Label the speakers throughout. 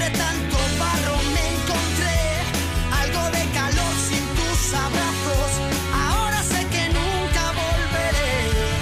Speaker 1: entre tanto barro me encontré algo de calor sin tus abrazos. Ahora sé que nunca volveré.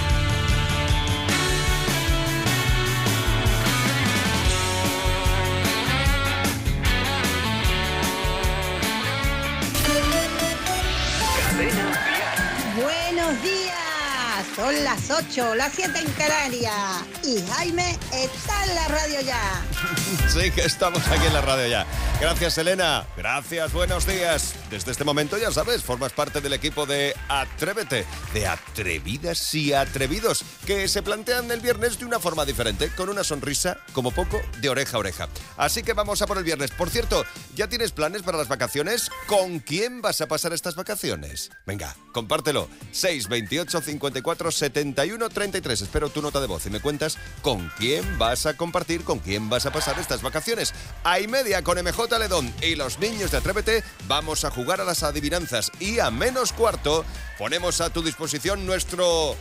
Speaker 2: Buenos días, son las 8, las 7 en Canarias y Jaime está en la radio ya.
Speaker 3: Sí, que estamos aquí en la radio ya. Gracias, Elena. Gracias, buenos días. Desde este momento, ya sabes, formas parte del equipo de Atrévete, de atrevidas y atrevidos, que se plantean el viernes de una forma diferente, con una sonrisa, como poco, de oreja a oreja. Así que vamos a por el viernes. Por cierto, ¿ya tienes planes para las vacaciones? ¿Con quién vas a pasar estas vacaciones? Venga, compártelo. 628 54 71 33. Espero tu nota de voz y me cuentas con quién vas a compartir, con quién vas a pasar estas vacaciones. A y media con MJ Ledón y los niños de Atrévete vamos a jugar a las adivinanzas y a menos cuarto ponemos a tu disposición nuestro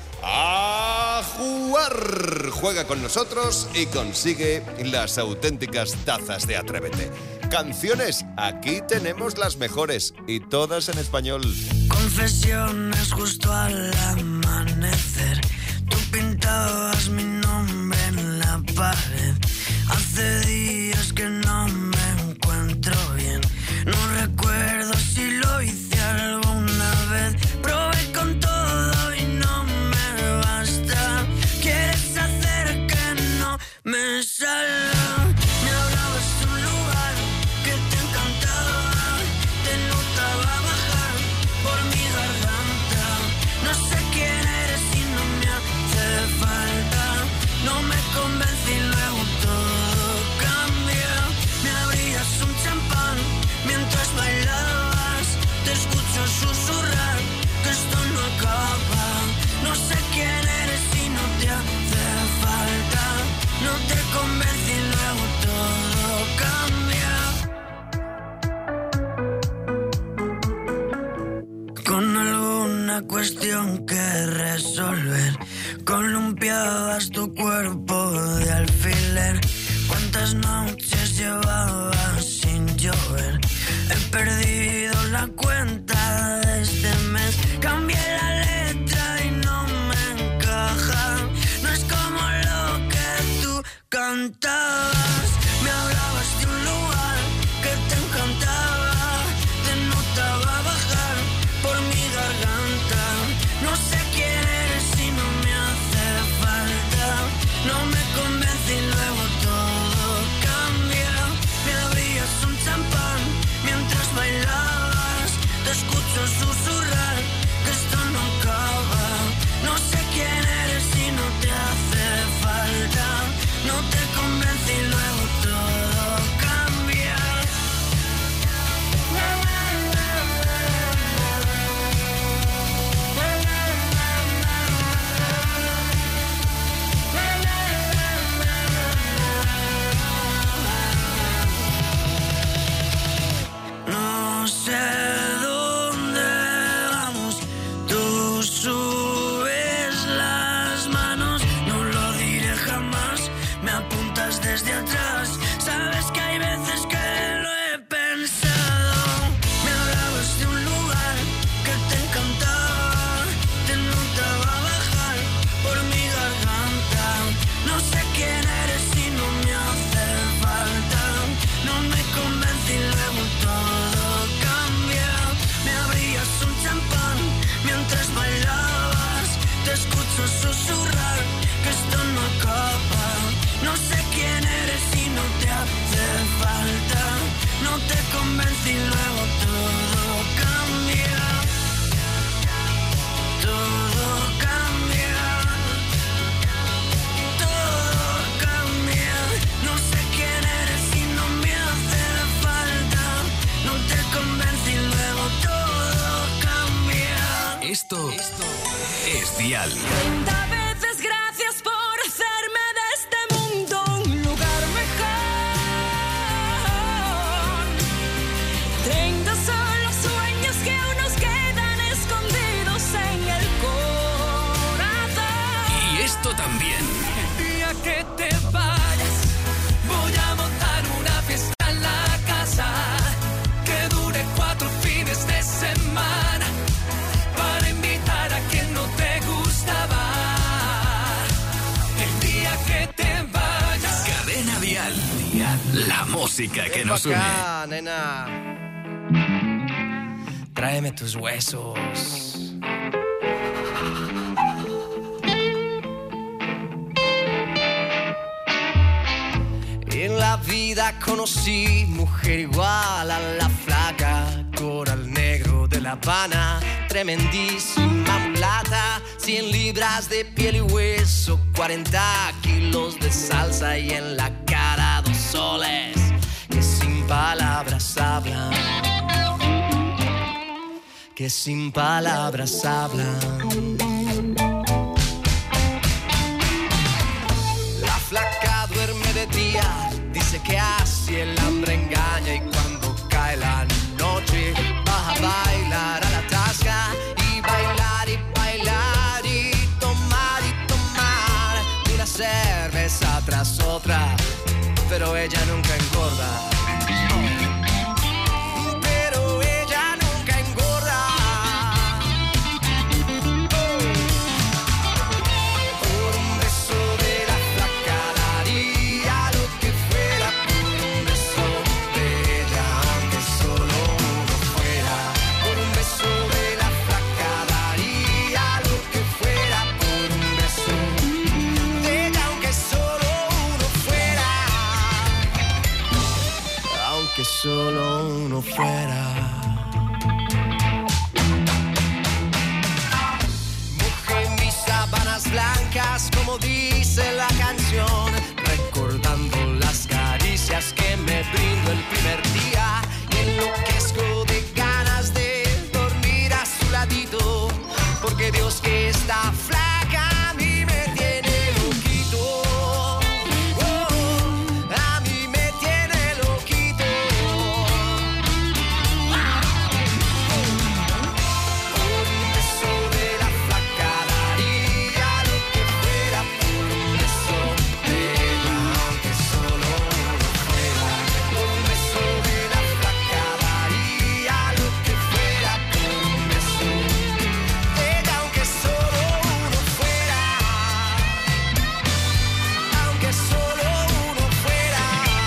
Speaker 3: A Jugar. Juega con nosotros y consigue las auténticas tazas de Atrévete. Canciones, aquí tenemos las mejores y todas en español.
Speaker 1: Confesiones justo al amanecer. Tú pintabas mi nombre en la pared. Hace días que no me encuentro bien. No recuerdo si lo hice alguna vez. Probé con todo y no me basta. Quieres hacer que no me salga. Me hablabas de un lugar que te encantaba. Te notaba bajar por mi garganta. No sé quién eres y no me hace falta. No me convencí y luego todo cambia. Me abrías un champán mientras bailabas. Te escucho susurrar que esto no acaba. No sé quién eres y no te hace falta. No te convencí y luego todo cambia. Con alguna cuestión que resolver, columpiabas tu cuerpo de alfiler. ¿Cuántas noches llevabas sin llover? He perdido la cuenta de este mes. Cambié la letra y no me encaja. No es como lo que tú cantabas. Me hablabas de un lugar que te encantaba. Te notaba bajar por mi garganta. No sé quién eres y no me hace falta. No me convence y luego todo cambia. Me abrías un champán mientras bailabas. Te escucho susurrar que esto no acaba. No sé quién eres y no te hace falta. No te convence y luego todo cambia. No sé dónde vamos, tú subes las manos, no lo diré jamás, me apuntas desde atrás, sabes que hay veces que lo he pensado, me hablabas de un lugar que te encantaba, te notaba bajar por mi garganta, no sé quién eres y no me hace falta, no me convence y luego todo cambia. Me abrías un champán mientras bailabas. Te escucho susurrar que esto no acaba. No sé quién eres y no te hace falta. No te convence y luego todo cambia. Todo cambia. Todo cambia. No sé quién eres y no me hace falta. No te convence y luego todo cambia.
Speaker 4: Esto es Dial.
Speaker 5: 30 veces gracias por hacerme de este mundo un lugar mejor. 30 son los sueños que aún nos quedan escondidos en el corazón.
Speaker 4: Y esto también.
Speaker 5: El día que te vayas, voy a montar una fiesta en
Speaker 4: La música que nos une.
Speaker 6: Acá, nena. Tráeme tus huesos. En la vida conocí mujer igual a la flaca, coral negro de La Habana, tremendísima mulata, 100 libras de piel y hueso, 40 kilos de salsa y en la cara 2 soles que sin palabras hablan, que sin palabras hablan. La flaca duerme de día, dice que así el hambre engaña y cuando cae la noche va a bailar a la tasca y bailar y bailar y tomar una cerveza tras otra, pero ella nunca engorda. Pero ella nunca engorda. Por un beso de la flaca daría lo que fuera, por un beso de ella, aunque solo uno fuera. Por un beso de la flaca daría lo que fuera, por un beso de ella, aunque solo uno fuera. Aunque solo uno fuera. Mojé mis sábanas blancas, como dice la canción, recordando las caricias que me brindó el primer día y enloquezco de ganas de dormir a su ladito, porque Dios que está flaca a mí me tiene loquito. A mí me tiene loquito. Por un beso de la flaca daría lo que fuera, por un beso de ella, aunque solo uno fuera. Por un beso de la flaca daría lo que fuera, por un beso de ella, aunque solo uno fuera. Aunque solo uno fuera.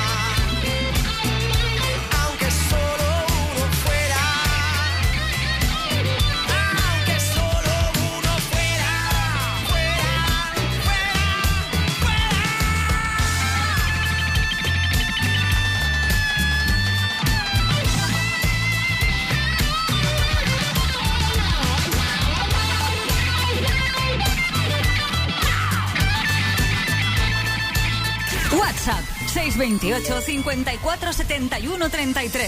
Speaker 6: Aunque solo uno fuera. Aunque solo uno fuera.
Speaker 5: WhatsApp 628 54 71 33.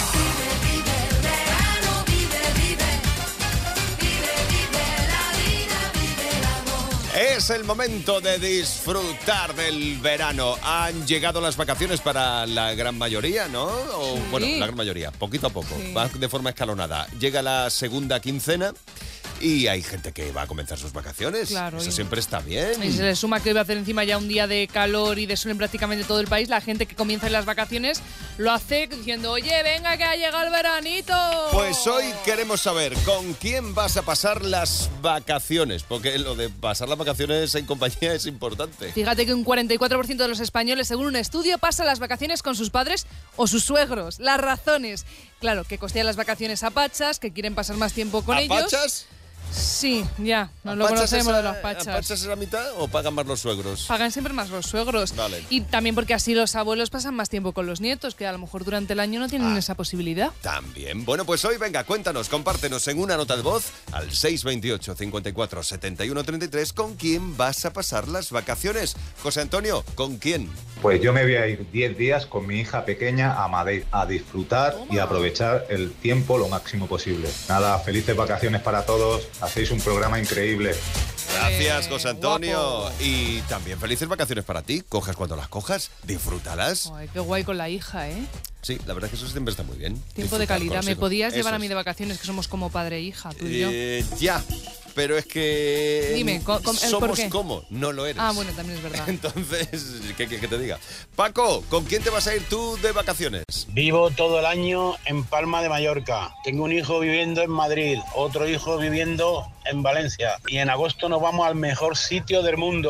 Speaker 3: Es el momento de disfrutar del verano. Han llegado las vacaciones para la gran mayoría, ¿no? O,
Speaker 7: Sí.
Speaker 3: bueno, la gran mayoría, poquito a poco,
Speaker 7: Sí.
Speaker 3: va de forma escalonada. Llega la segunda quincena y hay gente que va a comenzar sus vacaciones.
Speaker 7: Claro,
Speaker 3: Eso
Speaker 7: y-
Speaker 3: siempre está bien.
Speaker 7: Y se le suma que hoy va a hacer encima ya un día de calor y de sol en prácticamente todo el país. La gente que comienza en las vacaciones lo hace diciendo, oye, venga que ha llegado el veranito.
Speaker 3: Pues hoy queremos saber con quién vas a pasar las vacaciones, porque lo de pasar las vacaciones en compañía es importante.
Speaker 7: Fíjate que un 44% de los españoles, según un estudio, pasa las vacaciones con sus padres o sus suegros. Las razones, claro, que costean las vacaciones a pachas, que quieren pasar más tiempo con
Speaker 3: ¿A
Speaker 7: ellos.
Speaker 3: pachas?
Speaker 7: Sí, ya, nos lo
Speaker 3: ¿Pachas
Speaker 7: conocemos
Speaker 3: esa-
Speaker 7: de los pachas.
Speaker 3: ¿A pachas es la mitad o pagan más los suegros?
Speaker 7: Pagan siempre más los suegros.
Speaker 3: Vale.
Speaker 7: Y también porque así los abuelos pasan más tiempo con los nietos, que a lo mejor durante el año no tienen esa posibilidad.
Speaker 3: También. Bueno, pues hoy, venga, cuéntanos, compártenos en una nota de voz al 628 54 71 33 con quién vas a pasar las vacaciones. José Antonio, ¿con quién?
Speaker 8: Pues yo me voy a ir 10 días con mi hija pequeña a Madrid a disfrutar y aprovechar el tiempo lo máximo posible. Nada, felices vacaciones para todos. Hacéis un programa increíble.
Speaker 3: Gracias, José Antonio.
Speaker 7: guapo.
Speaker 3: Y también felices vacaciones para ti. Cojas cuando las cojas, disfrútalas.
Speaker 7: Ay, qué guay con la hija, ¿eh?
Speaker 3: Sí, la verdad es que eso siempre está muy bien.
Speaker 7: Tiempo de
Speaker 3: Disfrutar
Speaker 7: calidad.
Speaker 3: con los
Speaker 7: Me
Speaker 3: hijos.
Speaker 7: podías
Speaker 3: Eso
Speaker 7: llevar a
Speaker 3: es.
Speaker 7: mí de vacaciones, que somos como padre e hija, tú y yo.
Speaker 3: Ya, pero es que...
Speaker 7: Dime, el por
Speaker 3: somos
Speaker 7: qué.
Speaker 3: como, no lo eres.
Speaker 7: Ah, bueno, también es verdad.
Speaker 3: Entonces, ¿qué te diga? Paco, ¿con quién te vas a ir tú de vacaciones?
Speaker 9: Vivo todo el año en Palma de Mallorca. Tengo un hijo viviendo en Madrid, otro hijo viviendo en Valencia. Y en agosto nos vamos al mejor sitio del mundo,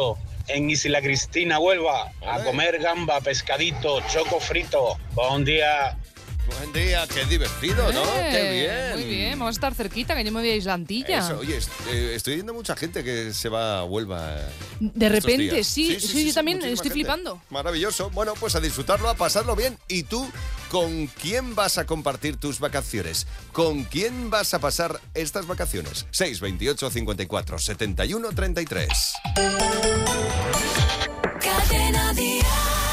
Speaker 9: en Isla Cristina, Huelva, a comer gamba, pescadito, choco frito. Buen día.
Speaker 3: Buen día, qué divertido, ¿no? Qué bien.
Speaker 7: Muy bien, vamos a estar cerquita, que yo me voy a Islantilla.
Speaker 3: Eso, oye, estoy viendo mucha gente que se va a Huelva.
Speaker 7: De repente,
Speaker 3: días.
Speaker 7: sí, yo también
Speaker 3: muchísima
Speaker 7: estoy
Speaker 3: gente.
Speaker 7: flipando.
Speaker 3: Maravilloso. Bueno, pues a disfrutarlo, a pasarlo bien. ¿Y tú con quién vas a compartir tus vacaciones? ¿Con quién vas a pasar estas vacaciones? 628 54 71 33.
Speaker 5: Cadena Dial.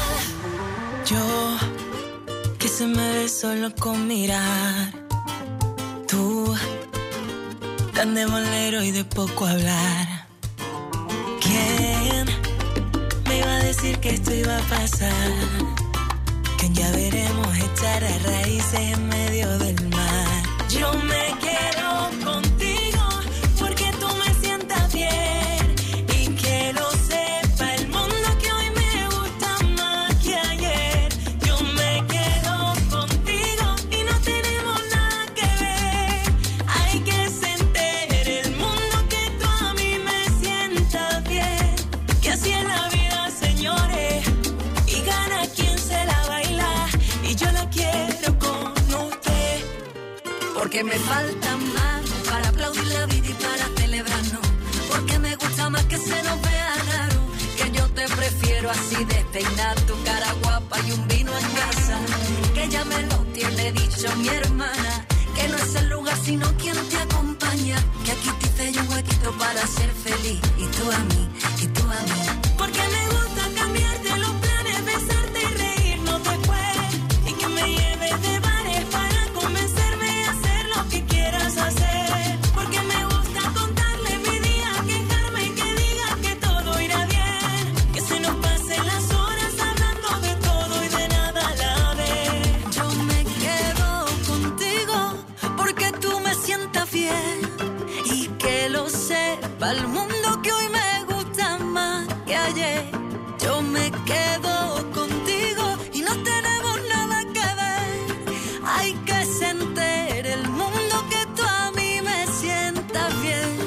Speaker 10: Yo que se me ve solo con mirar. Tú, tan de bolero y de poco hablar. ¿Quién me iba a decir que esto iba a pasar? Que ya veremos echar a raíces en medio del mar. Yo me quedo contigo porque tú me sientas bien y que lo sepa el mundo que hoy me gusta más que ayer. Yo me quedo contigo y no tenemos nada que ver. Hay que se entere el mundo que tú a mí me sientas bien. Que así es la vida, señores, y gana quien se la baila. Y yo la quiero con usted. Porque me falta más para aplaudir la vida y para celebrarnos. Porque me gusta más que se nos vea raro. Que yo te prefiero así, despeinar tu cara guapa y un vino en casa. Que ya me lo tiene dicho mi hermana. Que no es el lugar sino quien te acompaña. Que aquí te hice yo un huequito para ser feliz. Y tú a mí, y tú a mí. Porque me gusta cambiarte los planes, besarte y reírnos después. Y que me lleves de bares para convencerme a hacer lo que quieras hacer. Porque me gusta contarle mi día, quejarme y que diga que todo irá bien. Que se nos pasen las horas hablando de todo y de nada a la vez. Yo me quedo contigo porque tú me sientas bien. Y que lo sepa el mundo que hoy me gusta más que ayer. Yo me quedo contigo y no tenemos nada que ver. Hay que se entere el mundo que tú a mí me sientas bien.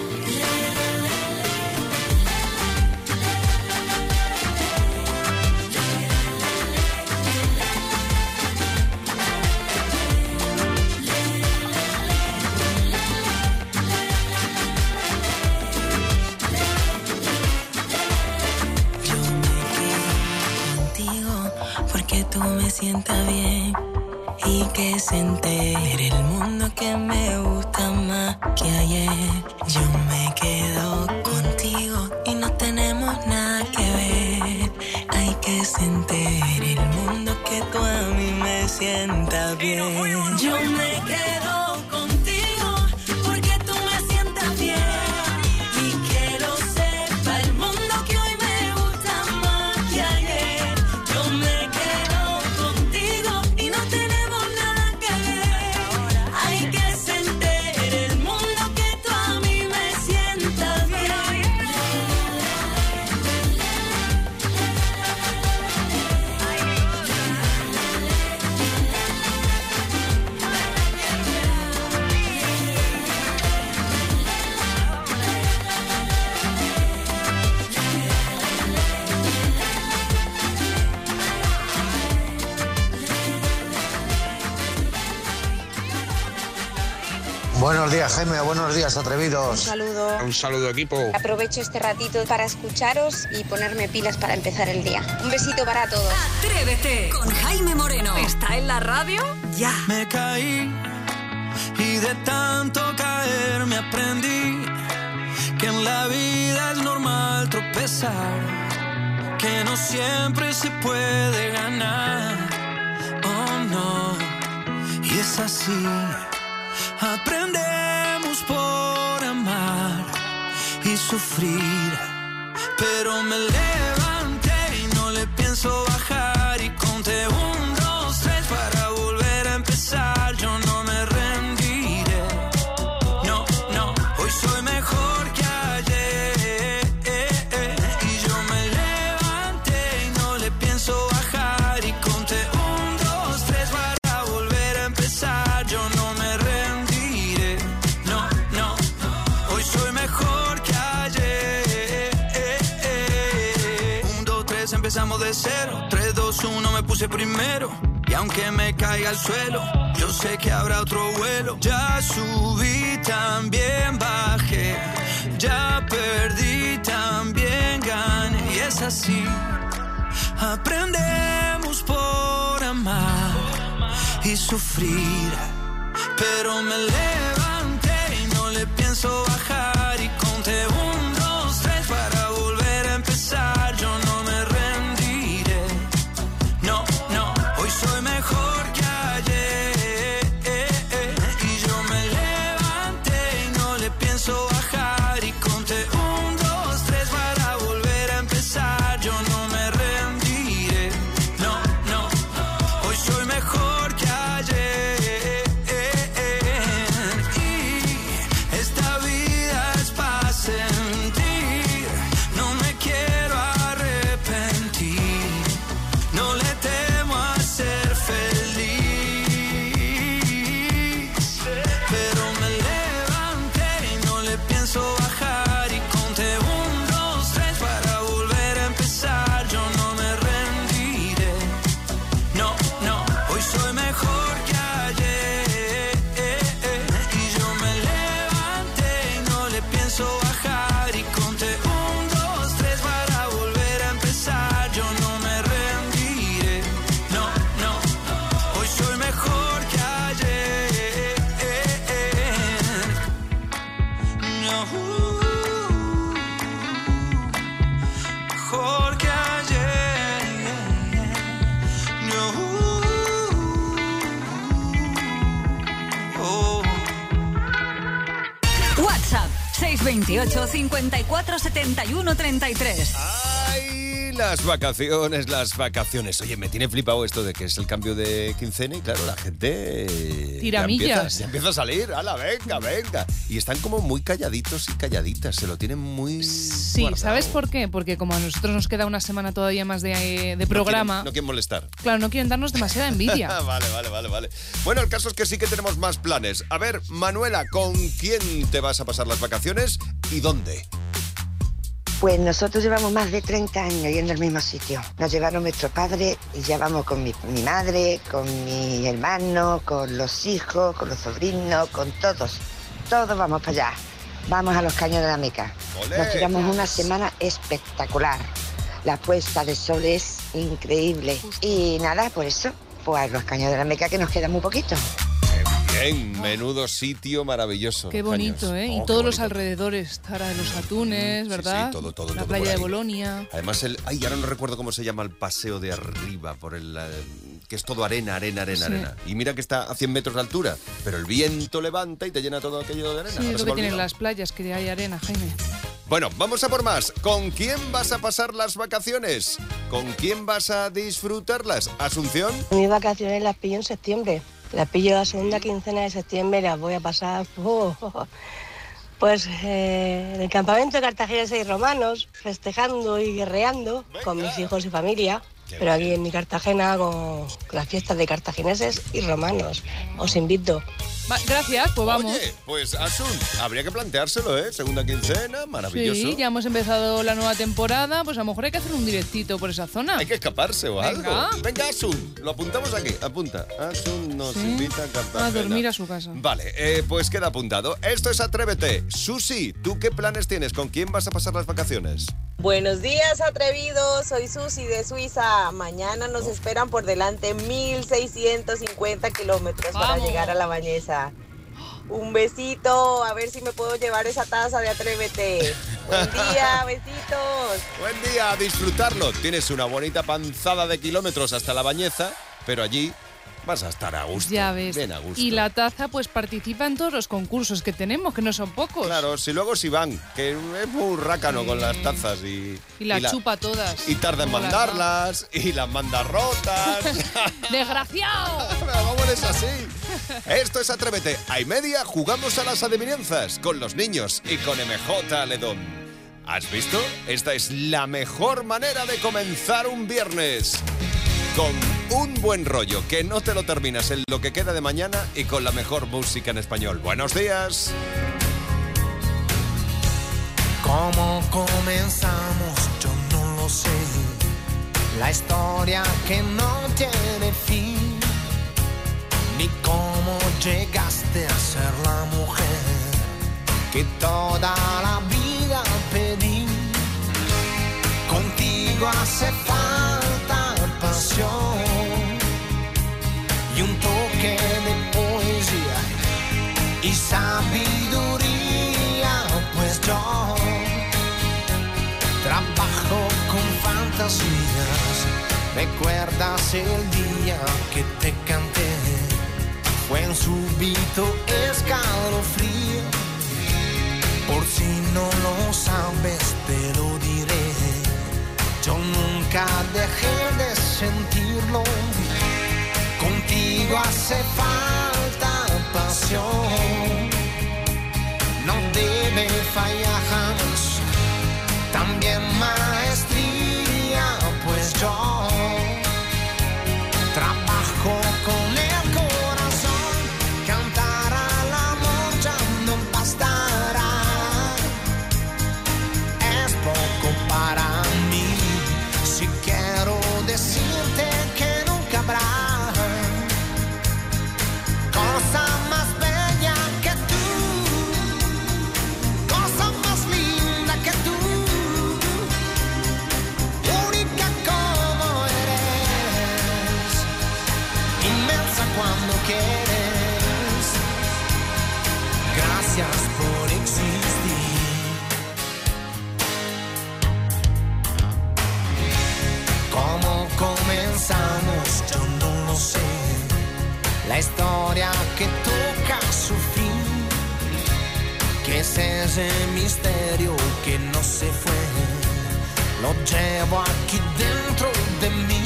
Speaker 10: Yo me quedo contigo porque tú me sientas bien. Y que se entere el mundo que me gusta más que ayer. Yo me quedo contigo y no tenemos nada que ver. Hay que se entere el mundo que tú a mí me sientas bien. Yo me quedo contigo porque tú me sientas bien. Y que lo sepa el mundo que hoy me gusta más que ayer. Yo me quedo contigo y no tenemos nada que ver. Hay que se entere el mundo que tú a mí me sientas bien.
Speaker 11: Buenos días, Jaime. Buenos días, atrevidos.
Speaker 2: Saludo.
Speaker 9: Un saludo, equipo.
Speaker 12: Aprovecho este ratito para escucharos y ponerme pilas para empezar el día. Un besito para todos.
Speaker 5: Atrévete con Jaime Moreno. ¿Está en la radio? Ya.
Speaker 6: Me caí y de tanto caer me aprendí que en la vida es normal tropezar, que no siempre se puede ganar. Oh no, y es así. Aprendemos por amar y sufrir, pero me levanté y no le pienso bajar y conté 1, 2, 3 para volver a empezar. Yo no me rendiré, no, no, hoy soy mejor que ayer. Y yo me levanté y no le pienso bajar y conté 1, 2, 3 para volver a empezar. Yo no me rendiré, no, no, hoy soy mejor que ayer. de cero. 3, 2, 1, me puse primero. Y aunque me caiga al suelo, yo sé que habrá otro vuelo. Ya subí, también bajé. Ya perdí, también gané. Y es así. Aprendemos por amar y sufrir. Pero me levanté y no le pienso bajar. Y conté 1, 2, 3 para volver a empezar. Yo no me rendiré. No, no, hoy soy mejor que ayer. Y yo me levanté y no le pienso bajar. Y conté 1, 2, 3 para volver a empezar. Yo no me rendiré. No, no, hoy soy mejor que ayer.
Speaker 13: WhatsApp 628 54 71 33.
Speaker 3: ¡Ay! Las vacaciones. Oye, me tiene flipado esto de que es el cambio de quincena y claro, la gente
Speaker 7: tiramillas.
Speaker 3: Ya empieza a salir. ¡Hala, venga, venga! Y están como muy calladitos y calladitas, se lo tienen muy
Speaker 7: Sí,
Speaker 3: guardado.
Speaker 7: ¿Sabes por qué? Porque como a nosotros nos queda una semana todavía más de programa...
Speaker 3: No quieren molestar.
Speaker 7: Claro, no quieren darnos demasiada envidia.
Speaker 3: Vale. Bueno, el caso es que sí que tenemos más planes. A ver, Manuela, ¿con quién te vas a pasar las vacaciones y dónde?
Speaker 14: Pues nosotros llevamos más de 30 años yendo al mismo sitio. Nos llevaron nuestros padres y ya vamos con mi madre, con mi hermano, con los hijos, con los sobrinos, con todos. Todos vamos para allá. Vamos a los Caños de la Meca.
Speaker 3: ¡Olé!
Speaker 14: Nos tiramos una semana espectacular. La puesta de sol es increíble. Y nada, por eso, pues a los Caños de la Meca, que nos queda muy poquito.
Speaker 3: Bien, menudo sitio maravilloso.
Speaker 7: Qué bonito,
Speaker 3: Caños.
Speaker 7: ¿eh? Y todos los alrededores, Tara de los Atunes, ¿verdad?
Speaker 3: Sí, todo.
Speaker 7: La
Speaker 3: todo
Speaker 7: playa
Speaker 3: por
Speaker 7: de
Speaker 3: ahí.
Speaker 7: Bolonia.
Speaker 3: Además, ahora no recuerdo cómo se llama el paseo de arriba, por el que es todo arena.
Speaker 7: Sí.
Speaker 3: Y mira que está a 100 metros de altura, pero el viento levanta y te llena todo aquello de arena.
Speaker 7: Sí,
Speaker 3: Ahora
Speaker 7: es
Speaker 3: se
Speaker 7: lo
Speaker 3: me
Speaker 7: que tienen
Speaker 3: olvida.
Speaker 7: las playas, que hay arena, Jaime.
Speaker 3: Bueno, vamos a por más. ¿Con quién vas a pasar las vacaciones? ¿Con quién vas a disfrutarlas? ¿Asunción?
Speaker 15: Mis vacaciones las pillo en septiembre. Las pillo la segunda quincena de septiembre, las voy a pasar pues en el campamento de cartagineses y romanos, festejando y guerreando con mis hijos y familia. Pero aquí en mi Cartagena con las fiestas de cartagineses y romanos. Os invito.
Speaker 7: Gracias, pues vamos.
Speaker 3: Oye, pues Asun, habría que planteárselo, ¿eh? Segunda quincena, maravilloso.
Speaker 7: Sí, ya hemos empezado la nueva temporada, pues a lo mejor hay que hacer un directito por esa zona.
Speaker 3: Hay que escaparse o
Speaker 7: Venga.
Speaker 3: algo. Venga, Asun, lo apuntamos aquí. Apunta. Asun nos invita a Cartagena.
Speaker 7: A dormir a su casa.
Speaker 3: Vale, pues queda apuntado. Esto es Atrévete. Susi, ¿tú qué planes tienes? ¿Con quién vas a pasar las vacaciones?
Speaker 16: Buenos días, atrevidos. Soy Susi de Suiza. Mañana nos esperan por delante 1.650 kilómetros para llegar a La Bañeza. Un besito, a ver si me puedo llevar esa taza de Atrévete. Buen día, besitos.
Speaker 3: Buen día, a disfrutarlo. Tienes una bonita panzada de kilómetros hasta La Bañeza, pero allí vas a estar a gusto.
Speaker 7: Ya ves.
Speaker 3: Bien a gusto.
Speaker 7: Y la taza pues participa en todos los concursos que tenemos, que no son pocos.
Speaker 3: Claro, si luego si van, que es muy rácano con las tazas y
Speaker 7: la chupa todas.
Speaker 3: Y tarda en
Speaker 7: Como las
Speaker 3: mandarlas, y las manda rotas.
Speaker 7: ¡Desgraciado!
Speaker 3: Vamos, es así. Esto es Atrévete. A y media jugamos a las adivinanzas con los niños y con MJ Ledón. ¿Has visto? Esta es la mejor manera de comenzar un viernes. Con un buen rollo, que no te lo terminas en lo que queda de mañana y con la mejor música en español. Buenos días.
Speaker 6: ¿Cómo comenzamos? Yo no lo sé. La historia que no tiene fin, ni cómo llegaste a ser la mujer que toda la vida pedí. Contigo hace falta pasión y un toque de poesía y sabiduría, pues yo trabajo con fantasías. ¿Recuerdas el día que te canté? Fue un súbito escalofrío. Por si no lo sabes, te lo diré. Yo nunca dejé de sentirlo. Contigo hace falta pasión. No debe fallar jamás. También maestría, pues yo trabajo con el corazón. Cantar al amor ya no bastará. Es poco para mí. Si quiero decirte que nunca habrá cosa más bella que tú, cosa más linda que tú, única como eres, inmensa cuando quieres. Gracias por existir. ¿Cómo comenzamos? Yo no lo sé. La historia que toca su fin, que es ese misterio que no se fue, lo llevo aquí dentro de mí.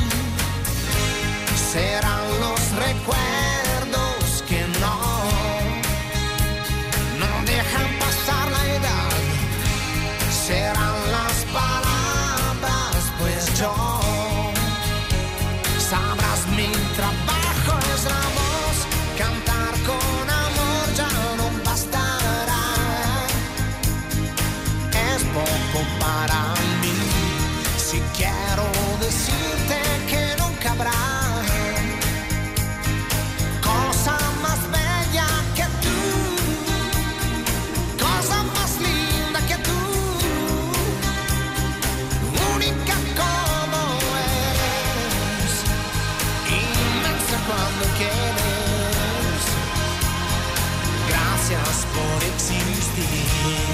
Speaker 6: Serán los recuerdos que no dejan pasar la edad. Serán las palabras, pues yo sabrás mi trabajo es la voz. Cantar con amor ya no bastará. Es poco para mí. Si quiero decirte que nunca habrá cosa más bella que tú, cosa más linda que tú, única como eres, inmensa cuando quieres. Gracias por existir.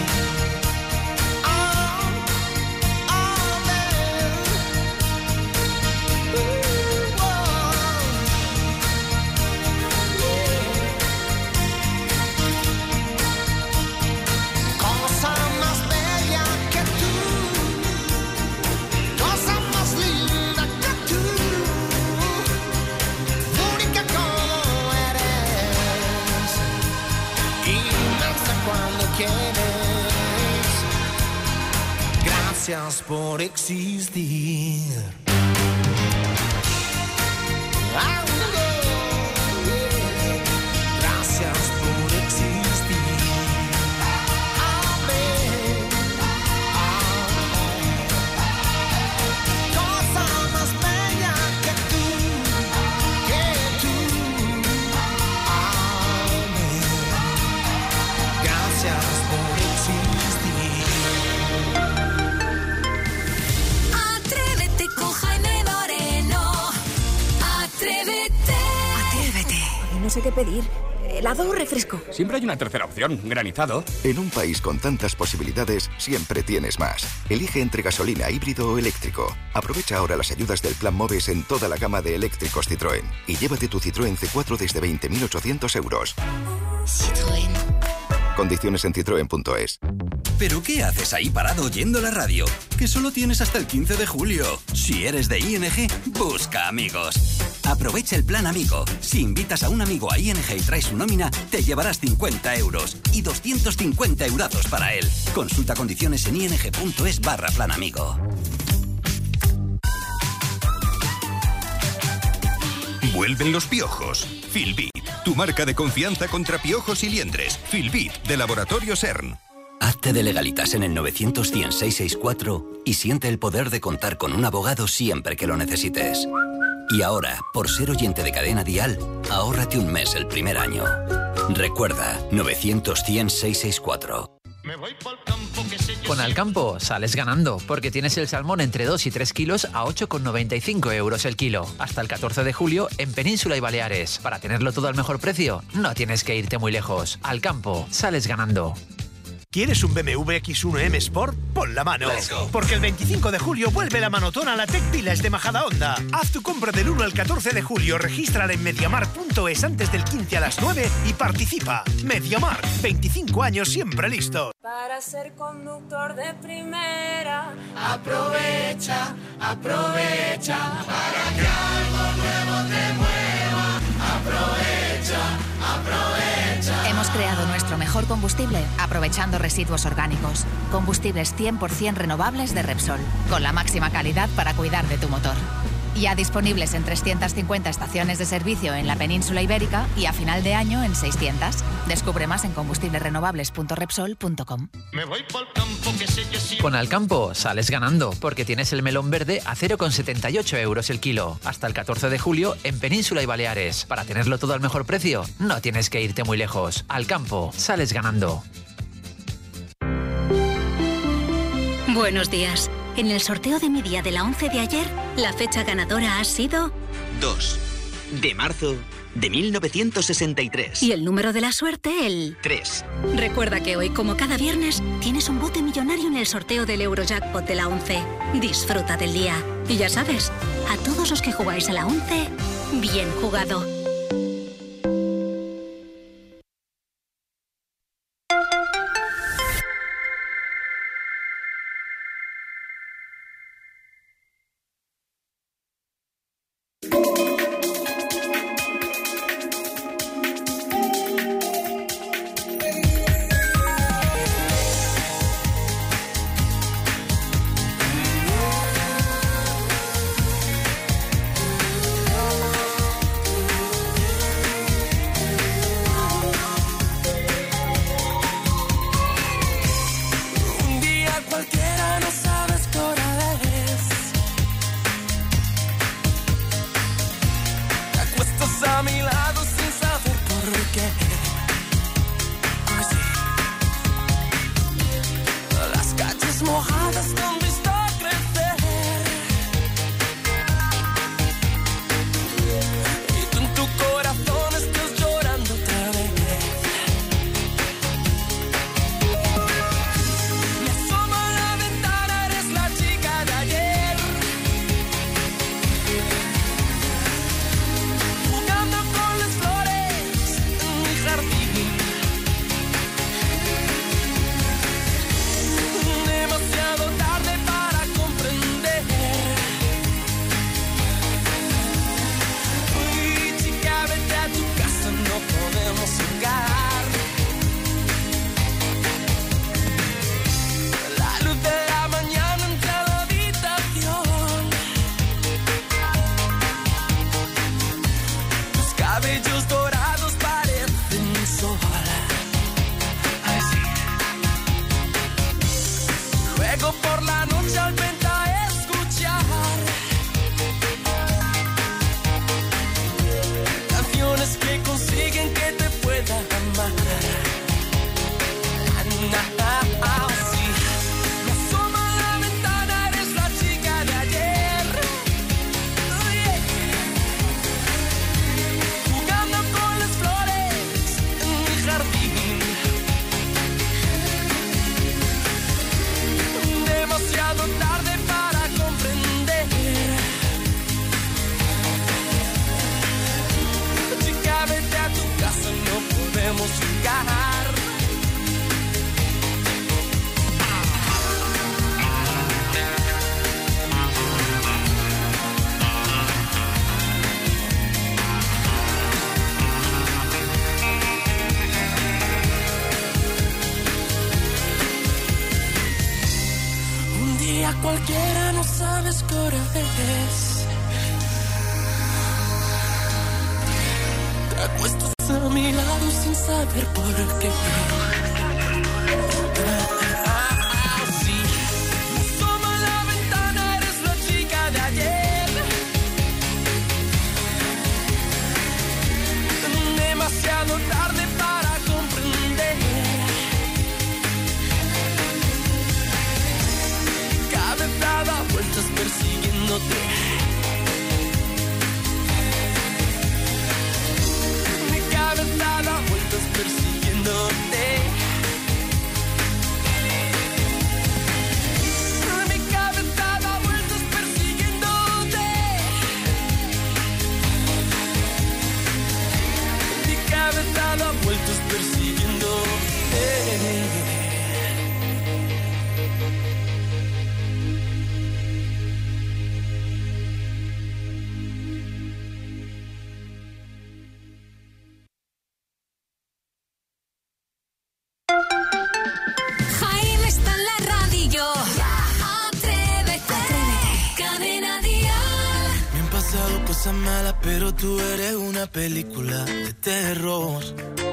Speaker 6: Cosa más bella que tú, cosa más linda que tú, única como eres, inmensa cuando quieres. Gracias por existir. Gracias por existir. Amén. Cosa más bella que tú, amén. Gracias por existir.
Speaker 5: Atrévete con Jaime Moreno. Atrévete.
Speaker 17: Atrévete. No sé qué pedir. ¿Helado o refresco?
Speaker 4: Siempre hay una tercera opción, granizado.
Speaker 18: En un país con tantas posibilidades, siempre tienes más. Elige entre gasolina, híbrido o eléctrico. Aprovecha ahora las ayudas del Plan MOVES en toda la gama de eléctricos Citroën. Y llévate tu Citroën C4 desde 20.800 euros.
Speaker 5: Citroën.
Speaker 18: Condiciones en citroen.es.
Speaker 4: ¿Pero qué haces ahí parado oyendo la radio? Que solo tienes hasta el 15 de julio. Si eres de ING, busca amigos. Aprovecha el plan amigo. Si invitas a un amigo a ING y traes su nómina, te llevarás 50 euros y 250 eurazos para él. Consulta condiciones en ing.es/plan amigo.
Speaker 19: Vuelven los piojos. Filbit, tu marca de confianza contra piojos y liendres. Filbit, de Laboratorio CERN.
Speaker 4: Haz Contacte de Legalitas en el 900-100-664 y siente el poder de contar con un abogado siempre que lo necesites. Y ahora, por ser oyente de Cadena Dial, ahórrate un mes el primer año. Recuerda, 900-100-664.
Speaker 20: Con Alcampo sales ganando, porque tienes el salmón entre 2 y 3 kilos a 8,95 euros el kilo. Hasta el 14 de julio en Península y Baleares. Para tenerlo todo al mejor precio, no tienes que irte muy lejos. Alcampo, sales ganando.
Speaker 21: ¿Quieres un BMW X1 M Sport? Pon la mano. Porque el 25 de julio vuelve la manotona a la Tech Village de Majadahonda. Haz tu compra del 1 al 14 de julio, regístrala en mediamar.es antes del 15 a las 9 y participa. Mediamar, 25 años siempre listo.
Speaker 5: Para ser conductor de primera,
Speaker 6: Aprovecha, aprovecha, para que algo nuevo te mueva. Aprovecha, aprovecha.
Speaker 22: Hemos creado nuestro mejor combustible aprovechando residuos orgánicos. Combustibles 100% renovables de Repsol, con la máxima calidad para cuidar de tu motor. Ya disponibles en 350 estaciones de servicio en la península ibérica y a final de año en 600. Descubre más en combustiblesrenovables.repsol.com.
Speaker 21: Me voy por campo que sé que sí. Con Alcampo sales ganando, porque tienes el melón verde a 0,78 euros el kilo. Hasta el 14 de julio en Península y Baleares. Para tenerlo todo al mejor precio, no tienes que irte muy lejos. Alcampo, sales ganando.
Speaker 23: Buenos días. En el sorteo de mi día de la 11 de ayer, la fecha ganadora ha sido
Speaker 24: 2 de marzo de 1963.
Speaker 23: Y el número de la suerte, el
Speaker 24: 3.
Speaker 23: Recuerda que hoy, como cada viernes, tienes un bote millonario en el sorteo del Eurojackpot de la 11. Disfruta del día. Y ya sabes, a todos los que jugáis a la 11, bien jugado.
Speaker 6: Cualquiera no sabes qué hora es. Te acuestas a mi lado sin saber por qué. demasiado tarde para comprender. Mi cabeza da vueltas persiguiéndote. Mi cabeza da vueltas persiguiéndote. Mi cabeza da vueltas persiguiéndote. Mi cabeza da vueltas persiguiéndote.
Speaker 5: Jaime está en la radio. Atrévete. Cadena Dial.
Speaker 6: Me han pasado cosas malas, pero tú eres una película de terror.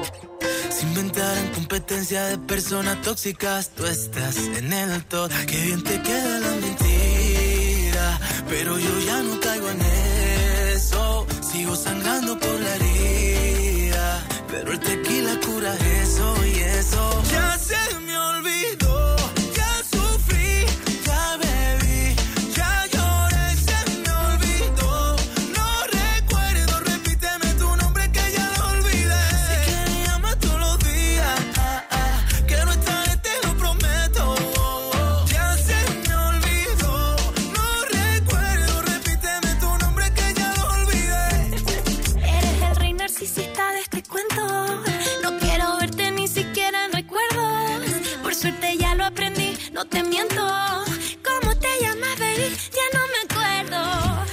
Speaker 6: Se inventaron competencia de personas tóxicas, tú estás en el top. Qué bien te queda la mentira, pero yo ya no caigo en eso. Sigo sangrando por la herida, pero el tequila cura eso y eso. Ya se me olvidó, ya sufrí, ya bebí, ya lloré, se me olvidó. No recuerdo, repíteme tu nombre que ya lo olvidé. Si que me llamas todos los días, que no esta vez te lo prometo. Ya se me olvidó, no recuerdo, repíteme tu nombre que ya lo olvidé.
Speaker 5: Eres el rey narcisista de este cuento. No quiero verte ni siquiera en recuerdos. Por suerte ya lo aprendí, no te miento. ¿Cómo te llamas, baby? Ya no me acuerdo.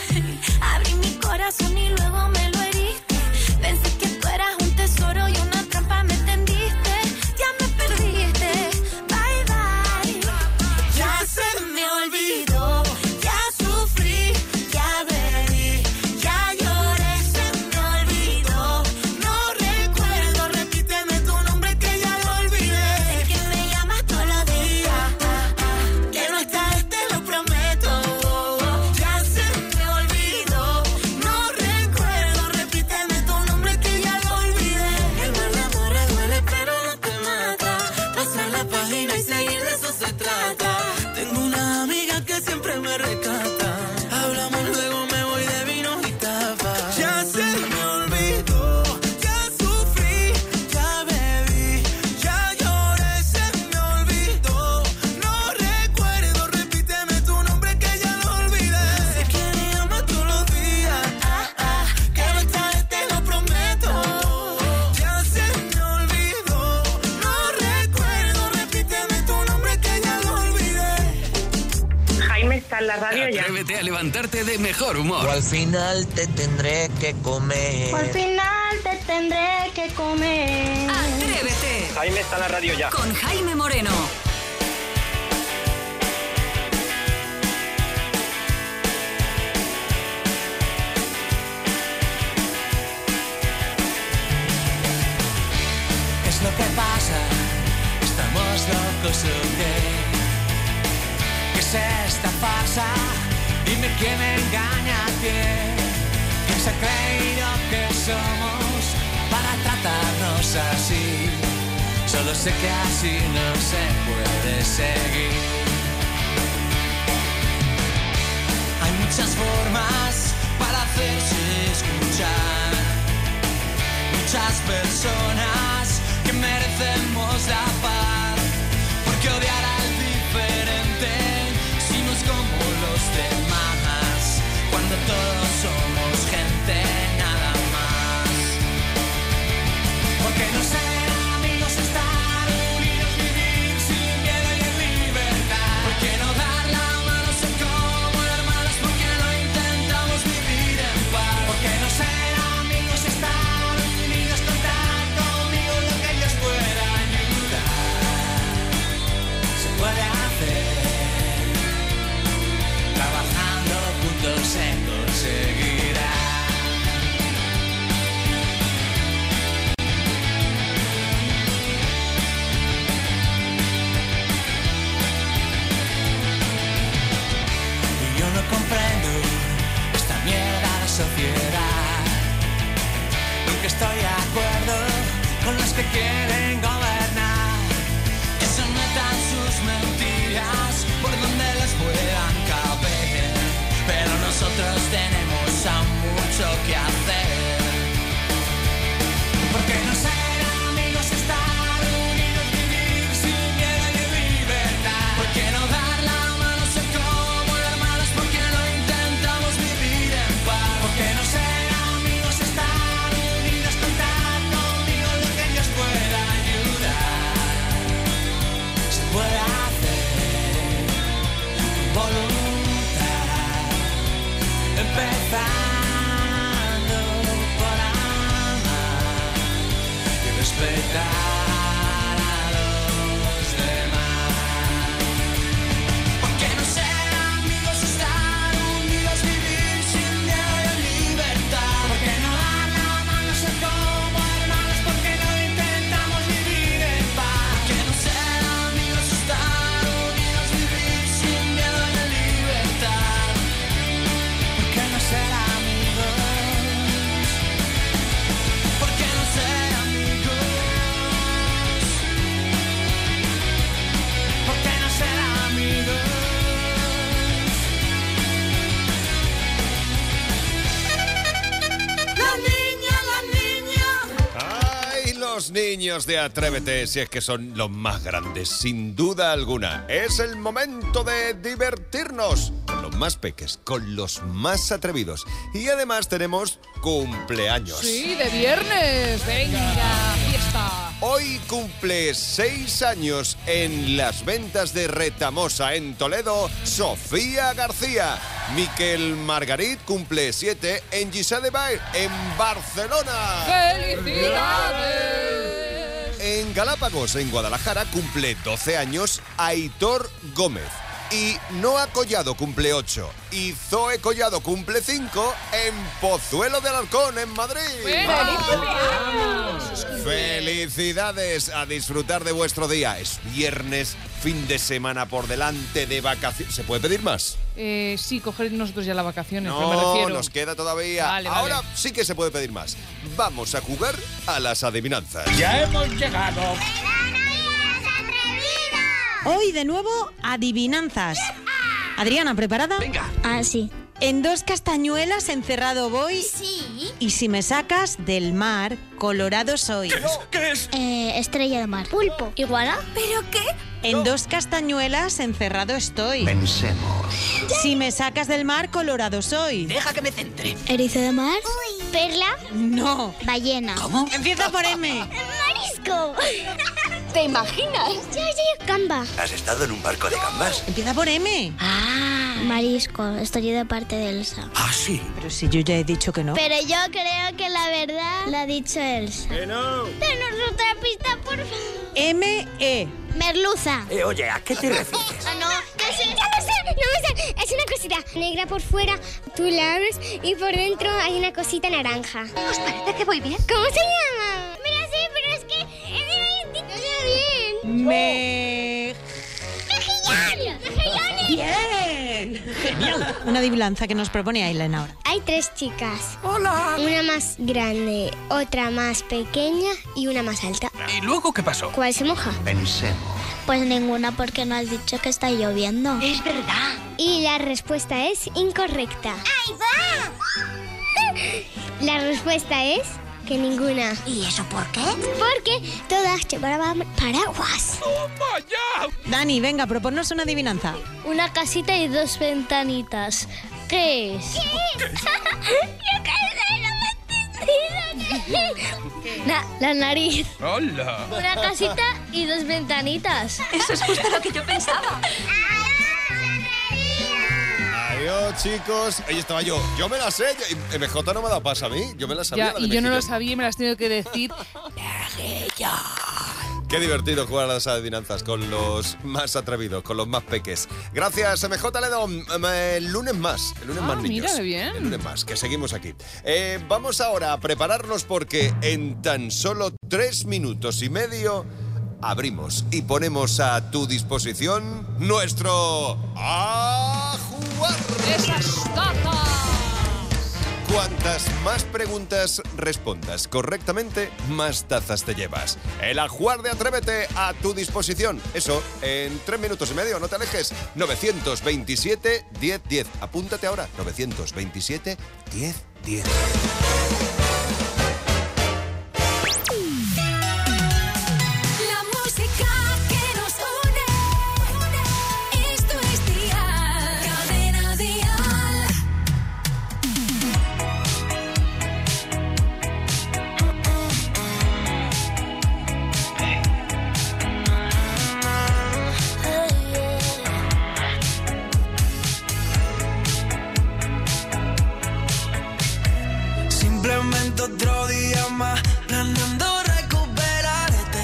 Speaker 5: Abrí mi corazón y luego me lo heriste. Pensé que tú eras un tesoro y una trampa me tendiste. Ya me perdiste, bye bye. Ya se me olvidó, ya sufrí, ya bebí, ya lloré, se me olvidó. No recuerdo, repíteme tu nombre que ya lo olvidé. Sé que me llamas todos los días, que no esta vez te lo prometo. Ya se me olvidó, no recuerdo, repíteme tu nombre que ya lo olvidé. El mal de amores duele pero no te mata. Pasar la página y seguir, de eso se trata. Tengo una amiga que siempre me rescata. Hablamos luego, me voy de vino y tapas. Ya se me olvidó, ya sufrí, ya bebí, ya lloré, se me olvidó. No recuerdo, repíteme tu nombre que ya lo olvidé. Sé que me llamas todos los días, que no esta vez te lo prometo. Ya se me olvidó, no recuerdo, repíteme tu nombre que ya lo olvidé.
Speaker 1: Jaime está en la radio ya.
Speaker 4: Atrévete a levantarte de mejor humor.
Speaker 8: O al final te tendré que comer.
Speaker 5: Al final te tendré que comer.
Speaker 13: Atrévete.
Speaker 1: Jaime está en la radio ya.
Speaker 13: Con Jaime Moreno.
Speaker 6: ¿Qué es lo que pasa? ¿Estamos locos o qué? ¿Qué es esta farsa? Dime quién me engaña a quién. ¿Quién se ha creído que somos para tratarnos así? Solo sé que así no se puede seguir. Hay muchas formas para hacerse escuchar. Muchas personas que merecemos la paz. Porque odiar al diferente si no es como los demás. Cuando todos somos gente nada más. Porque no ser amigos, estar unidos, vivir sin miedo y en libertad. Porque no dar la mano, ser como hermanos. Porque no intentamos vivir en paz. Porque no ser amigos, estar unidos, contar conmigo lo que ellos puedan ayudar. Se puede hacer. Trabajando juntos se conseguirá. Y yo no comprendo esta mierda de sociedad. Nunca estoy de acuerdo con las que quieren gobernar, que se metan sus mentiras por donde les puedan caber, pero nosotros tenemos aún mucho que hacer, porque no ser amigos, estar unidos, vivir sin miedo y en libertad, porque no dar la mano, ser como hermanos, porque no intentamos vivir en paz, porque no ser amigos, estar unidos, contar conmigo lo que Dios pueda ayudar, se puede hacer con voluntad, empezando por amar y respetar a los demás. Porque no ser amigos, estar unidos, vivir sin miedo y en libertad. Porque no dar la mano, ser como hermanos, porque no intentamos vivir en paz. Porque no ser amigos, estar unidos, vivir sin miedo y en libertad. Porque no ser amigos, porque no ser amigos, porque no ser amigos. La niña.
Speaker 3: ¡Ay, los niños de Atrévete! Si es que son los más grandes, sin duda alguna. Es el momento de divertirnos con los más peques, con los más atrevidos. Y además tenemos cumpleaños.
Speaker 7: Sí, de viernes. Venga, fiesta.
Speaker 3: Hoy cumple 6 años en las ventas de Retamosa, en Toledo, Sofía García. Miquel Margarit cumple 7 en Lliçà de Vall, en Barcelona.
Speaker 7: ¡Felicidades!
Speaker 3: En Galápagos, en Guadalajara, cumple 12 años Aitor Gómez. Y Noa Collado cumple 8. Y Zoe Collado cumple 5 en Pozuelo del Alarcón, en Madrid. ¡Felicidades! A disfrutar de vuestro día. Es viernes, fin de semana por delante, de vacaciones. ¿Se puede pedir más?
Speaker 7: Sí, coger nosotros ya las vacaciones, pero me
Speaker 3: No,
Speaker 7: refiero.
Speaker 3: nos queda todavía.
Speaker 7: Vale,
Speaker 3: Ahora
Speaker 7: vale.
Speaker 3: sí que se puede pedir más. Vamos a jugar a las adivinanzas.
Speaker 6: Ya hemos llegado.
Speaker 2: Hoy de nuevo, adivinanzas. Adriana, ¿preparada?
Speaker 6: Venga.
Speaker 2: Ah, sí. En 2 castañuelas encerrado voy.
Speaker 5: Sí.
Speaker 2: Y si me sacas del mar, colorado soy.
Speaker 6: ¿Qué es?
Speaker 5: Estrella de mar. Pulpo. ¿Iguana? ¿Pero qué?
Speaker 2: En 2 castañuelas encerrado estoy.
Speaker 19: Pensemos.
Speaker 2: Si me sacas del mar, colorado soy.
Speaker 6: Deja que me centre.
Speaker 5: ¿Erizo de mar? ¿Perla?
Speaker 2: No.
Speaker 5: Ballena.
Speaker 6: ¿Cómo?
Speaker 2: Empieza por M.
Speaker 5: ¡Marisco! ¿Te imaginas? Ya, gamba.
Speaker 19: ¿Has estado en un barco de gambas?
Speaker 2: Empieza por M.
Speaker 5: Marisco. Estoy de parte de Elsa.
Speaker 19: Ah, sí.
Speaker 2: Pero si yo ya he dicho que no.
Speaker 5: Pero yo creo que la verdad la ha dicho Elsa.
Speaker 3: ¡Que no!
Speaker 5: Danos otra pista, por favor.
Speaker 2: M-E.
Speaker 5: Merluza.
Speaker 19: Oye, ¿a qué te refieres?
Speaker 5: Ah, no. Ya lo sé. Es una cosita negra por fuera, tú la abres y por dentro hay una cosita naranja.
Speaker 23: ¿Os parece que voy bien?
Speaker 5: ¿Cómo se llama? Mira, sí, pero es que... bien. ¡Mejillones!
Speaker 2: ¡Bien! Genial. Una adivinanza que nos propone Aileen ahora.
Speaker 5: Hay 3 chicas.
Speaker 6: Hola.
Speaker 5: Una más grande, otra más pequeña y una más alta.
Speaker 6: ¿Y luego qué pasó?
Speaker 5: ¿Cuál se moja?
Speaker 19: Pensemos.
Speaker 5: Pues ninguna, porque no has dicho que está lloviendo.
Speaker 23: Es verdad.
Speaker 5: Y la respuesta es incorrecta. ¡Ahí va! La respuesta es que ninguna.
Speaker 23: ¿Y eso por qué?
Speaker 5: Porque todas llevaban paraguas.
Speaker 6: ¡Toma ya!
Speaker 2: Dani, venga, proponnos una adivinanza.
Speaker 5: Una casita y 2 ventanitas. ¿Qué es? La nariz.
Speaker 6: ¡Hola!
Speaker 5: Una casita y 2 ventanitas.
Speaker 23: Eso es justo lo que yo pensaba.
Speaker 3: Adiós, chicos. Ahí estaba yo. Yo me la sé. MJ no me ha dado paso a mí. Yo me la sabía.
Speaker 7: Ya,
Speaker 3: la de
Speaker 7: y yo no lo
Speaker 3: mejillón.
Speaker 7: sabía y me las he tenido que decir.
Speaker 3: Qué divertido jugar a las adivinanzas con los más atrevidos, con los más peques. Gracias, MJ Ledón. El lunes más. El lunes más niños.
Speaker 7: Mira, qué bien.
Speaker 3: El lunes más, que seguimos aquí. Vamos ahora a prepararnos porque en tan solo 3 minutos y medio abrimos y ponemos a tu disposición nuestro A Jugar.
Speaker 7: ¡Esas tazas!
Speaker 3: cuantas más preguntas respondas correctamente, más tazas te llevas. El ajuar de Atrévete a tu disposición. Eso, en 3 minutos y medio, no te alejes. 927 10 10. Apúntate ahora. 927 10 10.
Speaker 5: La música que nos une, esto es Dial, Cadena Dial.
Speaker 6: Simplemente otro día más, planeando recuperarte.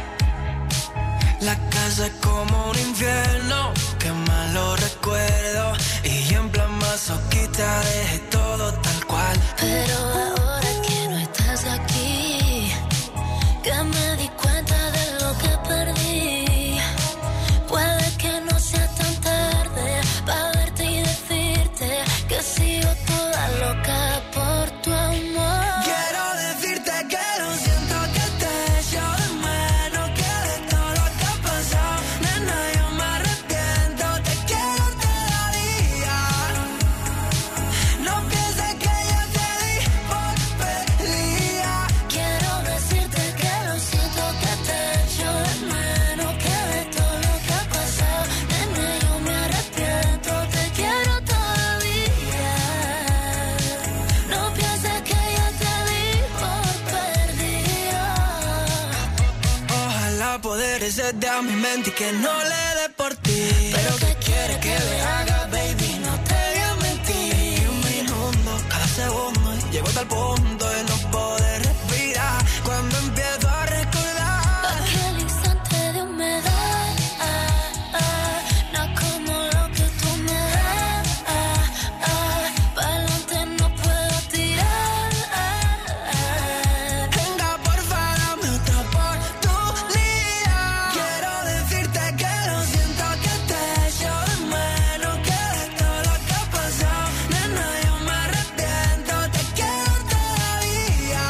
Speaker 6: La casa es como un infierno, qué malo recuerdo. Y en plan masoquista dejé todo tal cual.
Speaker 5: Pero ahora que no estás aquí, que me di cuenta de lo que perdí. Puede que no sea tan tarde para verte y decirte que sigo toda loca por tu amor.
Speaker 6: Quiero decirte que lo siento, que te echo de menos, que de todo lo que ha pasado, nena, yo me arrepiento, te quiero todavía. No pienses que yo te di por perdida.
Speaker 5: Quiero decirte que lo siento, que te echo de menos, que de todo lo que ha pasado, nena, yo me arrepiento, te quiero todavía. No pienses que yo te di por perdida.
Speaker 6: Ojalá poder hacerte a mi mente y que no le dé por ti. Pero ¿qué quieres que le haga, baby? No te voy a mentir. Un minuto, cada segundo, y llego hasta el punto de no poder respirar. Cuando empiezo a recordar
Speaker 5: Aquel instante de humedad, no como lo que tú me das. Pa'lante no puedo tirar.
Speaker 6: Venga, porfa, dame otra oportunidad. Quiero decirte que lo siento, que te echo de menos, que de todo lo que ha pasado, nena, yo me arrepiento, te quiero todavía.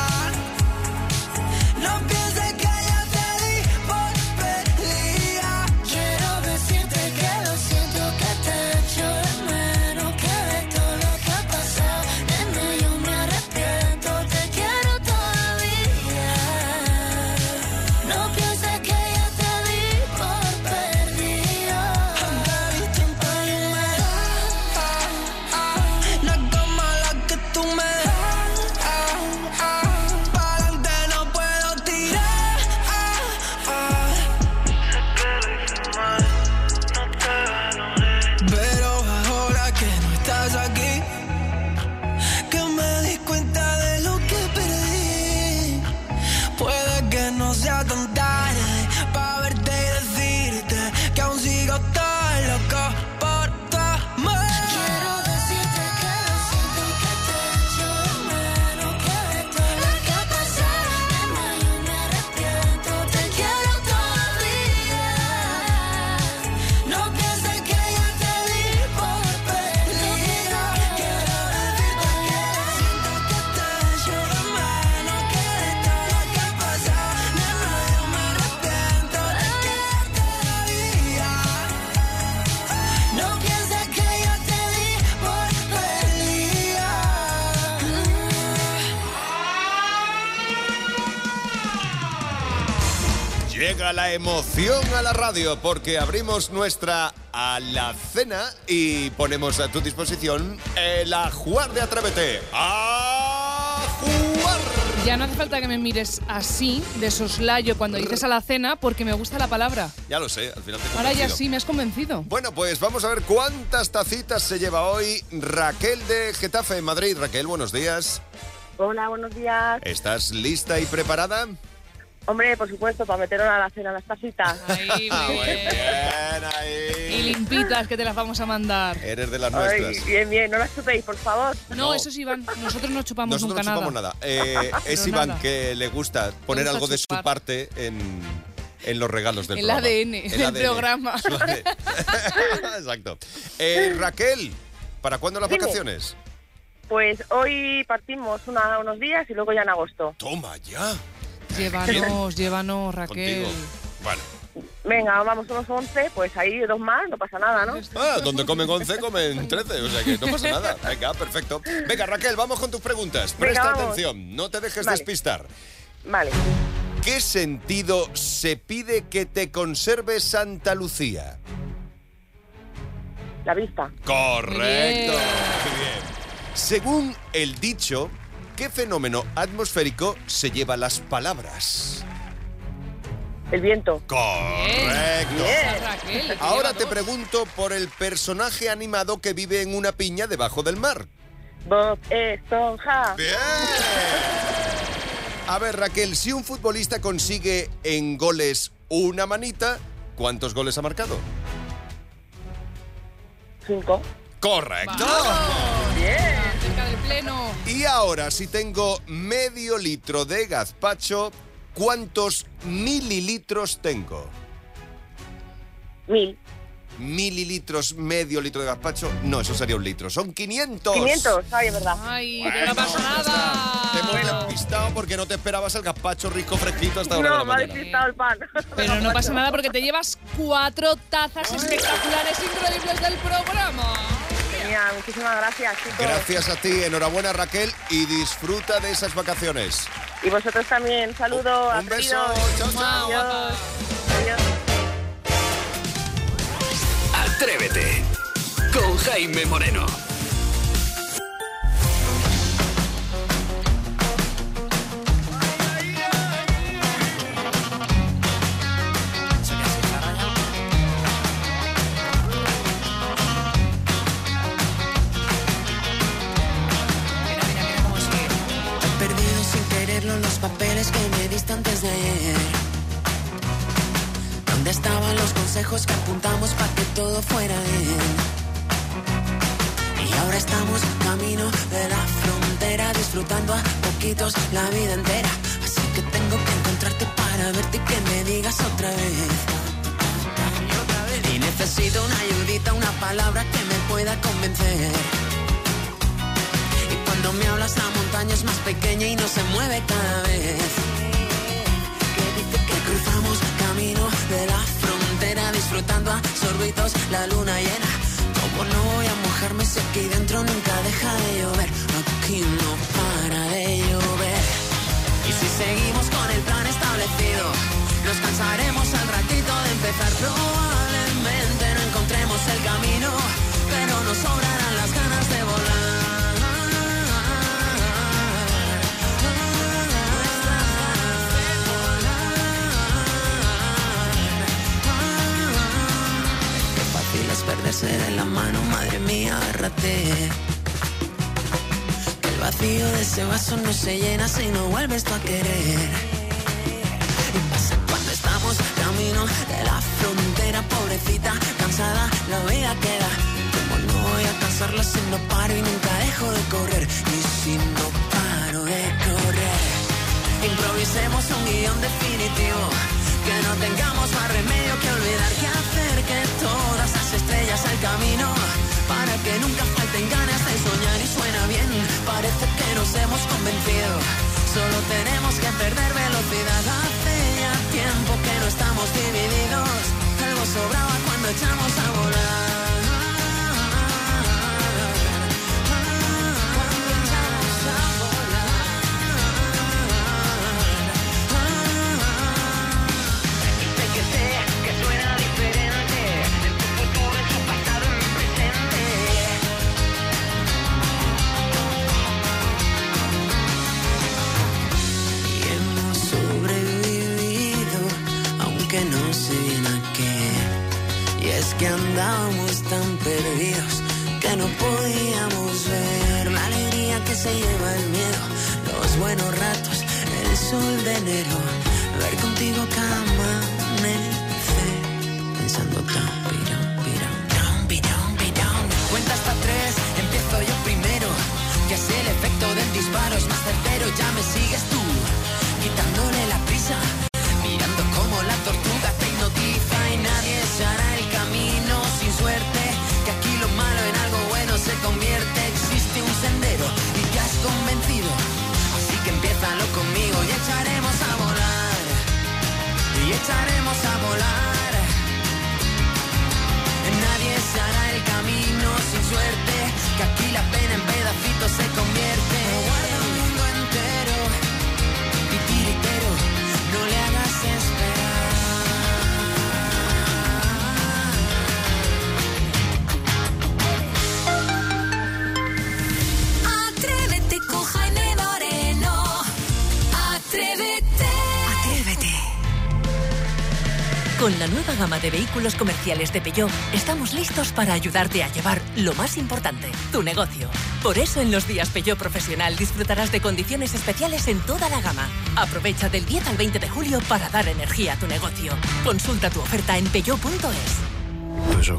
Speaker 6: No pienses que yo te di por perdida.
Speaker 5: Quiero decirte que lo siento, que te echo de menos, que de todo lo que ha pasado, nena, yo me arrepiento, te quiero todavía. No pienses que yo te di por perdida.
Speaker 6: No es como la que tú me das. Pa'lante no puedo tirar. Pero ahora que no estás aquí, que me di cuenta de lo que perdí. Puede que no sea tan tarde para verte y decirte que aún sigo tan loco por tu amor.
Speaker 5: Quiero decirte que lo siento, que te echo de menos, que de todo lo que ha pasado, nena, yo me arrepiento, te quiero todavía. No pienses que yo te di por perdida.
Speaker 6: Quiero decirte que lo siento, que te echo de menos, que de todo lo que ha pasado, nena, yo me arrepiento, te quiero todavía.
Speaker 5: No pienses que yo te di por perdida.
Speaker 3: Llega la emoción a la radio porque abrimos nuestra alacena y ponemos a tu disposición el ajuar de Atrévete. ¡Ajuar!
Speaker 7: Ya no hace falta que me mires así, de soslayo, cuando dices alacena, porque me gusta la palabra.
Speaker 3: Ya lo sé, al final te he
Speaker 7: Ahora ya
Speaker 3: convencido.
Speaker 7: sí, me has convencido.
Speaker 3: Bueno, pues vamos a ver cuántas tacitas se lleva hoy Raquel de Getafe, en Madrid. Raquel, buenos días.
Speaker 9: Hola, buenos días.
Speaker 3: ¿Estás lista y preparada?
Speaker 9: Hombre, por supuesto, para meter a la cena las tacitas.
Speaker 7: Ahí, muy bien. Y limpitas que te las vamos a mandar.
Speaker 3: Eres de las
Speaker 9: Ay,
Speaker 3: nuestras.
Speaker 9: bien, bien, no las chupéis, por favor.
Speaker 7: No, eso es Iván. Nosotros no chupamos
Speaker 3: Nosotros
Speaker 7: nunca
Speaker 3: no chupamos nada. Es
Speaker 7: Pero
Speaker 3: Iván
Speaker 7: nada.
Speaker 3: que le gusta poner
Speaker 7: gusta
Speaker 3: algo de su
Speaker 7: chupar.
Speaker 3: parte en los regalos del
Speaker 7: El
Speaker 3: programa.
Speaker 7: ADN del programa.
Speaker 3: Su ADN. Exacto. Raquel, ¿para cuándo las
Speaker 9: Dime.
Speaker 3: vacaciones?
Speaker 9: Pues hoy partimos unos días y luego ya en agosto.
Speaker 3: Toma ya.
Speaker 7: Llévanos, Raquel.
Speaker 3: Contigo. Bueno.
Speaker 9: Venga, vamos unos 11, pues ahí 2 más, no pasa nada, ¿no?
Speaker 3: Donde comen 11, comen 13, o sea que no pasa nada. Venga, perfecto. Venga, Raquel, vamos con tus preguntas. Presta
Speaker 9: Venga,
Speaker 3: atención, no te dejes despistar.
Speaker 9: Vale.
Speaker 3: ¿Qué sentido se pide que te conserve Santa Lucía?
Speaker 9: La vista.
Speaker 3: Correcto. Muy bien. Según el dicho, ¿qué fenómeno atmosférico se lleva las palabras?
Speaker 9: El viento.
Speaker 3: Correcto.
Speaker 9: Bien.
Speaker 3: Ahora te pregunto por el personaje animado que vive en una piña debajo del mar.
Speaker 9: Bob Esponja.
Speaker 3: Bien. A ver, Raquel, si un futbolista consigue en goles una manita, ¿cuántos goles ha marcado?
Speaker 9: 5.
Speaker 3: Correcto.
Speaker 9: Bien.
Speaker 7: Cerca del pleno.
Speaker 3: Y ahora, si tengo medio litro de gazpacho, ¿cuántos mililitros tengo?
Speaker 9: 1000.
Speaker 3: Mililitros, medio litro de gazpacho. No, eso sería un litro. Son 500.
Speaker 9: 500, ay, es verdad.
Speaker 7: Ay,
Speaker 3: bueno,
Speaker 7: no pasa nada.
Speaker 3: Te hemos despistado porque no te esperabas el gazpacho rico, fresquito hasta ahora de la
Speaker 9: No, me ha
Speaker 3: mañana.
Speaker 9: despistado el pan.
Speaker 7: Pero no pasa nada porque te llevas 4 tazas espectaculares, increíbles del programa.
Speaker 9: Genial, muchísimas gracias, chicos.
Speaker 3: Gracias a ti, enhorabuena, Raquel, y disfruta de esas vacaciones.
Speaker 9: Y vosotros también, saludos.
Speaker 3: Un beso, chao, chao.
Speaker 9: Adiós. Adiós.
Speaker 4: Atrévete con Jaime Moreno.
Speaker 6: He perdido sin quererlo los papeles que me diste antes de ayer. ¿Dónde estaban los consejos que apuntamos para que todo fuera bien? Y ahora estamos camino de la frontera, disfrutando a poquitos la vida entera. Así que tengo que encontrarte para verte y que me digas otra vez. Y necesito una ayudita, una palabra que me pueda convencer. Y cuando me hablas la montaña es más pequeña y no se mueve cada vez. Que dice que cruzamos camino de la frontera, disfrutando a sorbitos la luna llena. Como no voy a mojarme si aquí dentro nunca deja de llover. Aquí no para de llover. Y si seguimos con el plan establecido, nos cansaremos al ratito de empezar. Probablemente no encontremos el camino, pero nos sobrarán las ganas de volar. Perderse de la mano, madre mía, agárrate. Que el vacío de ese vaso no se llena si no vuelves tú a querer. Y pasa cuando estamos camino de la frontera, pobrecita, cansada, la vida queda. Como no voy a cansarla si no paro y nunca dejo de correr. Y si no paro de correr, improvisemos un guión definitivo. Que no tengamos más remedio que olvidar qué hacer, que todas las estrellas al camino, para que nunca falten ganas de soñar. Y suena bien, parece que nos hemos convencido. Solo tenemos que perder velocidad. Hace ya tiempo que no estamos divididos. Algo sobraba cuando echamos a volar. Que no sé bien a qué. Y es que andábamos tan perdidos que no podíamos ver la alegría que se lleva el miedo, los buenos ratos, el sol de enero, ver contigo cada amanecer, pensando tan cuenta hasta 3, empiezo yo primero, que es el efecto del disparo, es más certero, ya me sigues tú, quitándole la prisa. Mirando como la tortuga te hipnotiza y nadie se hará el camino sin suerte. Que aquí lo malo en algo bueno se convierte. Existe un sendero volar. Nadie se hará el camino sin suerte, que aquí la pena en pedacitos se convierte. No guarda un mundo entero, titiritero, no le hagas esperar.
Speaker 5: Atrévete con Jaime Moreno. Atrévete.
Speaker 10: Atrévete. Con la nueva gama de vehículos comerciales de Peugeot, estamos listos para ayudarte a llevar lo más importante, tu negocio. Por eso en los días Peugeot Profesional disfrutarás de condiciones especiales en toda la gama. Aprovecha del 10 al 20 de julio para dar energía a tu negocio. Consulta tu oferta en peugeot.es.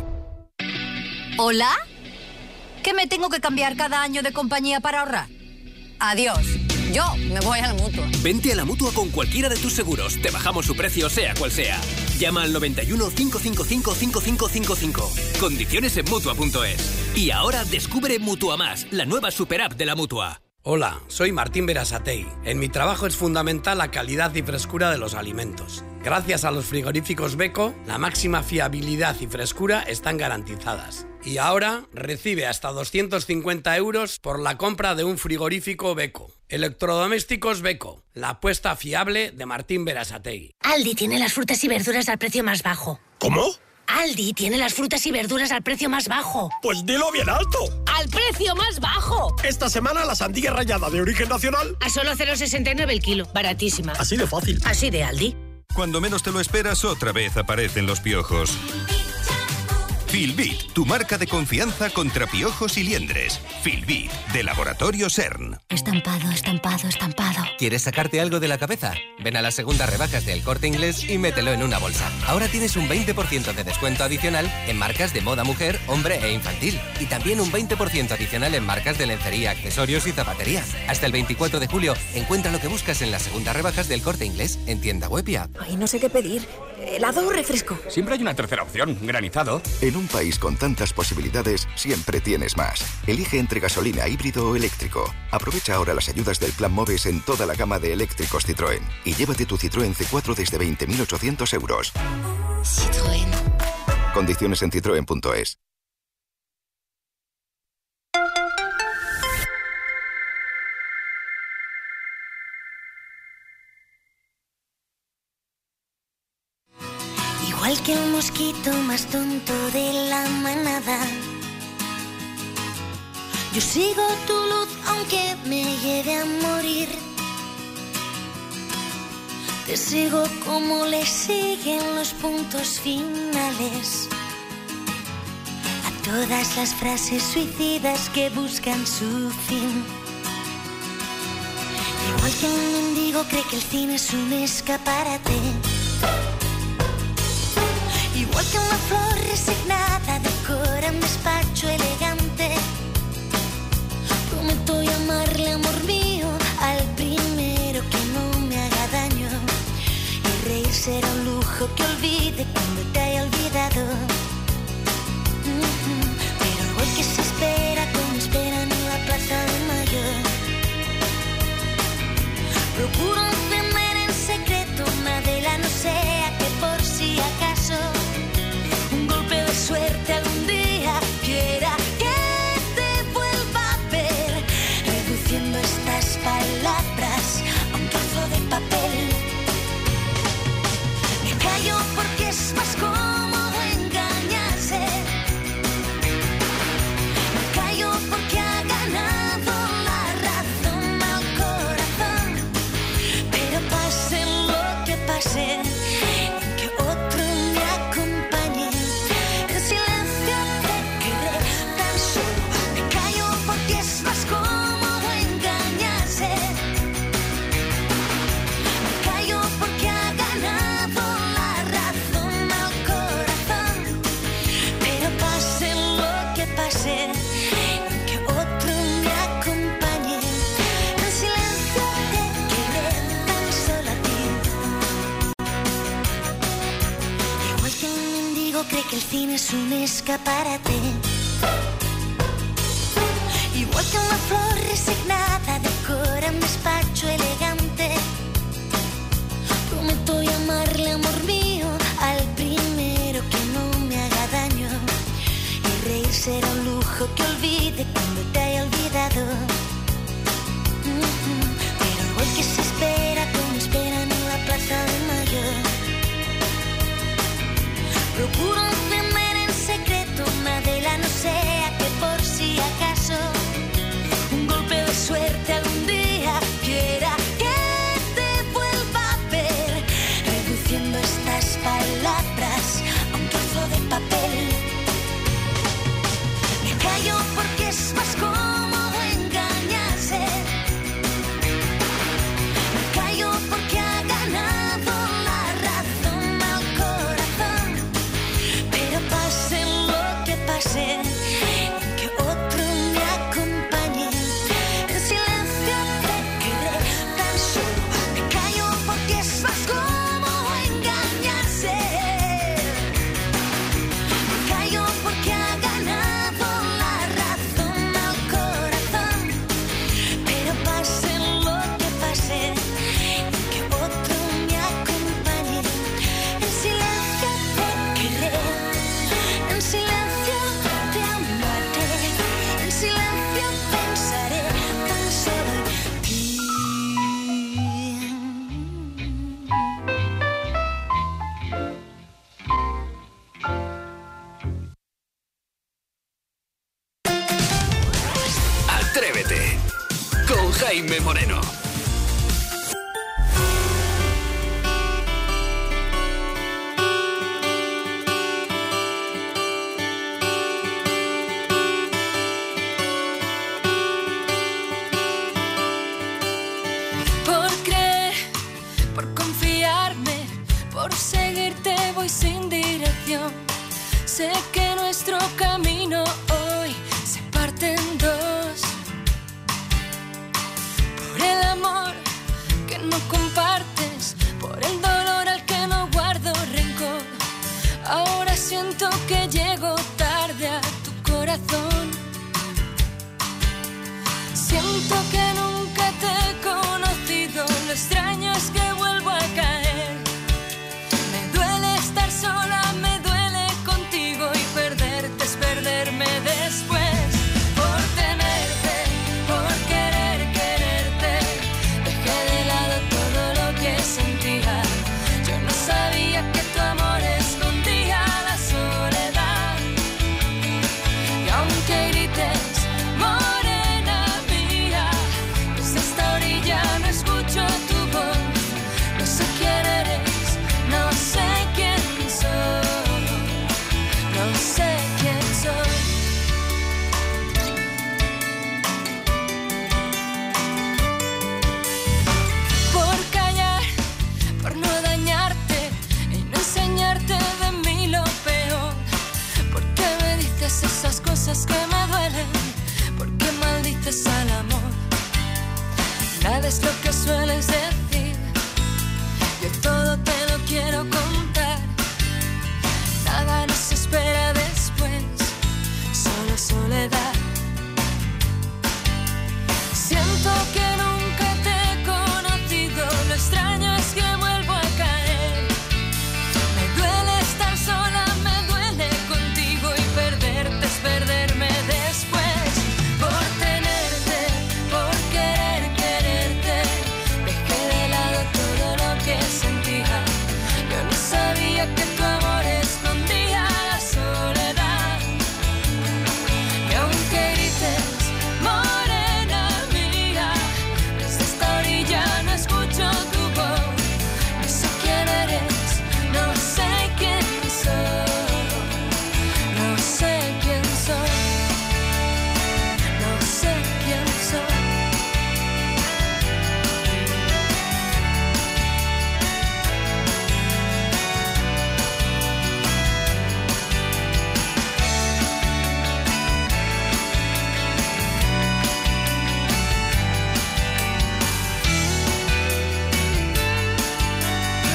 Speaker 11: ¿Hola? ¿Que me tengo que cambiar cada año de compañía para ahorrar? Adiós. Yo me voy a la Mutua.
Speaker 12: Vente a la Mutua con cualquiera de tus seguros. Te bajamos su precio, sea cual sea. Llama al 91 555 5555. Condiciones en Mutua.es. Y ahora descubre Mutua Más, la nueva super app de la Mutua.
Speaker 14: Hola, soy Martín Berasategui. En mi trabajo es fundamental la calidad y frescura de los alimentos. Gracias a los frigoríficos Beko, la máxima fiabilidad y frescura están garantizadas. Y ahora recibe hasta 250 euros por la compra de un frigorífico Beko. Electrodomésticos Beko, la apuesta fiable de Martín Berasategui.
Speaker 25: Aldi tiene las frutas y verduras al precio más bajo.
Speaker 21: ¿Cómo?
Speaker 25: Aldi tiene las frutas y verduras al precio más bajo.
Speaker 21: Pues dilo bien alto.
Speaker 25: ¡Al precio más bajo!
Speaker 21: Esta semana la sandía rallada de origen nacional
Speaker 25: A solo 0,69 el kilo. Baratísima.
Speaker 21: Así de fácil.
Speaker 25: Así de Aldi.
Speaker 26: Cuando menos te lo esperas, otra vez aparecen los piojos. Filbit, tu marca de confianza contra piojos y liendres. Filbit, de Laboratorio CERN.
Speaker 25: Estampado, estampado, estampado.
Speaker 27: ¿Quieres sacarte algo de la cabeza? Ven a las segundas rebajas del Corte Inglés y mételo en una bolsa. Ahora tienes un 20% de descuento adicional en marcas de moda mujer, hombre e infantil. Y también un 20% adicional en marcas de lencería, accesorios y zapatería. Hasta el 24 de julio, encuentra lo que buscas en las segundas rebajas del Corte Inglés en tienda web y app.
Speaker 17: Ay, no sé qué pedir. ¿Helado o refresco?
Speaker 28: Siempre hay una tercera opción, granizado.
Speaker 18: En un país con tantas posibilidades, siempre tienes más. Elige entre gasolina, híbrido o eléctrico. Aprovecha ahora las ayudas del Plan MOVES en toda la gama de eléctricos Citroën. Y llévate tu Citroën C4 desde 20.800 euros.
Speaker 25: Citroën.
Speaker 18: Condiciones en citroen.es.
Speaker 5: Igual que el mosquito más tonto de la manada, yo sigo tu luz aunque me lleve a morir. Te sigo como le siguen los puntos finales a todas las frases suicidas que buscan su fin. Igual que un mendigo cree que el cine es un escaparate, igual que una flor resignada decora un despacho elegante, prometo llamarle amor mío al primero que no me haga daño, y reír será un lujo que olvide cuando te haya olvidado. Pero igual que se espera como esperan en la Plaza de Mayo, procuro encender en secreto una vela, no sea que por si acaso un golpe de suerte algún día quiera que te vuelva a ver, reduciendo estas palabras a un trozo de papel. Me callo porque es más cómodo engañarse. Me callo porque ha ganado la razón al corazón. Pero pase lo que pase, que otro me acompañe. En silencio te quedé tan solo. Me callo porque es más cómodo engañarse. Me callo porque ha ganado la razón al corazón. Pero pase lo que pase, que otro me acompañe. En silencio te quedé tan solo a ti. Igual que un mendigo cree que el cine es un escaparate, igual que una flor resignada decora un despacho elegante, prometo llamarle amor mío al olvide cuando te haya olvidado. Pero el gol que se espera como esperan en la Plaza de Mayo. Procuro encender en secreto una vela, no sea que por si acaso un golpe de suerte algún día quiera que te vuelva a ver, reduciendo estas palabras a un trozo de papel. Me callo porque es más cómodo engañarse. Me callo porque ha ganado la razón al corazón. Pero pase lo que pase, que otro me acompañe. En silencio te querré tan solo. Me callo porque es más cómodo engañarse. Me callo porque ha ganado la razón al corazón. Pero pase lo que pase, que otro me acompañe. En silencio te querré, en silencio te amaré, en silencio pensaré tan solo en ti.
Speaker 12: Atrévete con Jaime Moreno.
Speaker 5: Por creer, por confiarme, por seguirte voy sin dirección. Sé que nuestro camino hoy se parte en dos. Por el amor que no comparto,